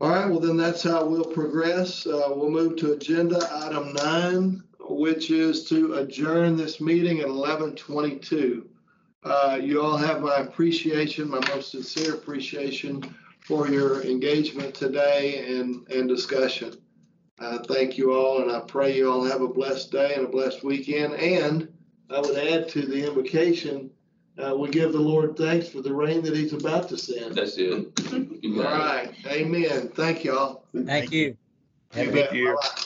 All right, well, then that's how we'll progress. We'll move to agenda item 9, which is to adjourn this meeting at 11:22. You all have my appreciation, my most sincere appreciation for your engagement today and discussion. Thank you all, and I pray you all have a blessed day and a blessed weekend. And I would add to the invocation, we give the Lord thanks for the rain that he's about to send. That's it. All right. Amen. Thank you all. Thank you. You Have a bet. good year. Bye-bye.